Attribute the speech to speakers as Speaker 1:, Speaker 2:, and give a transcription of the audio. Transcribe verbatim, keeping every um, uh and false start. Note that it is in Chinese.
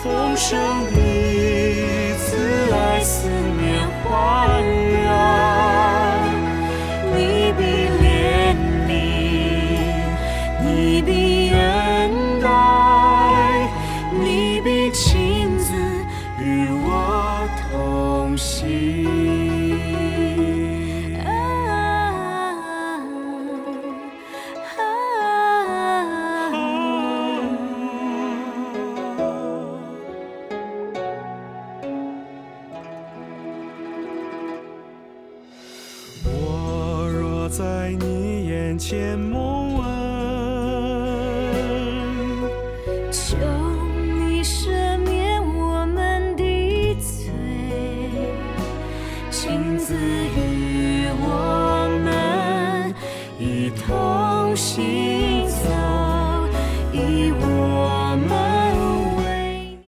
Speaker 1: 丰盛的慈爱四面环绕，你必怜悯，你必恩待，你必亲自与我同行。我若在你眼前默